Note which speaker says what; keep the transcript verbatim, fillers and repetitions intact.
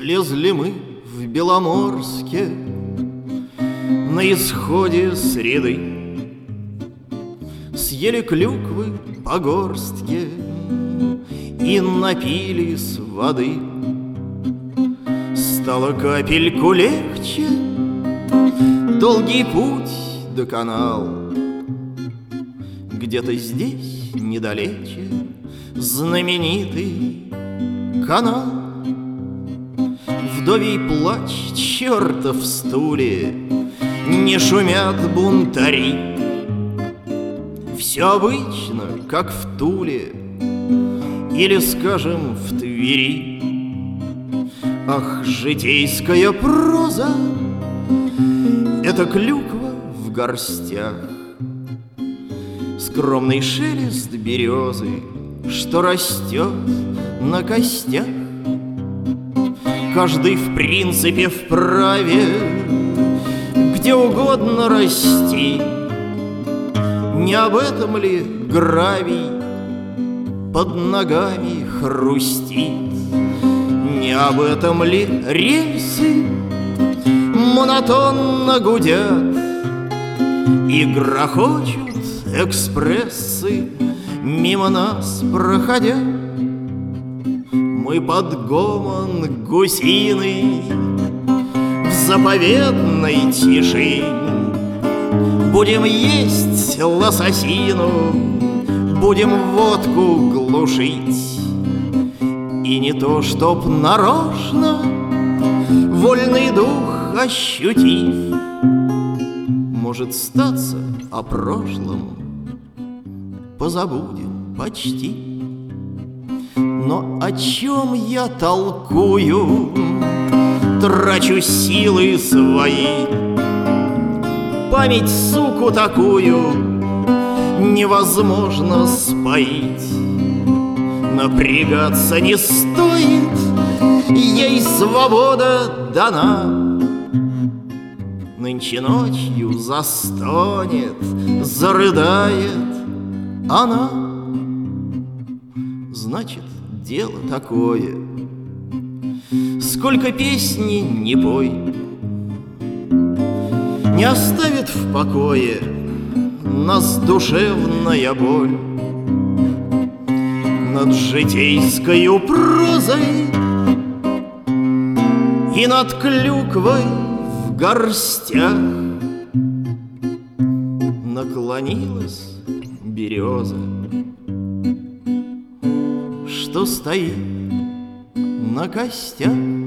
Speaker 1: Слезли мы в Беломорске на исходе среды, съели клюквы по горстке и напились воды. Стало капельку легче, долгий путь доконал. Где-то здесь, недалече, знаменитый канал. Вдовий плач, чертов в стуле, не шумят бунтари. Все обычно, как в Туле или, скажем, в Твери. Ах, житейская проза — это клюква в горстях, скромный шелест березы, что растет на костях. Каждый в принципе вправе где угодно расти. Не об этом ли гравий под ногами хрустит? Не об этом ли рельсы монотонно гудят и грохочут экспрессы мимо нас проходя? Мы под гомон гусиный в заповедной тиши будем есть лососину, будем водку глушить. И не то, чтоб нарочно, вольный дух ощутив, может статься о прошлом позабудем почти. Но о чем я толкую, трачу силы свои? Память, суку такую, невозможно споить. Напрягаться не стоит, ей свобода дана. Нынче ночью застонет, зарыдает она. Значит, дело такое. Сколько песни не пой, не оставит в покое нас душевная боль. Над житейскою прозой и над клюквой в горстях наклонилась береза, что стоит на костях.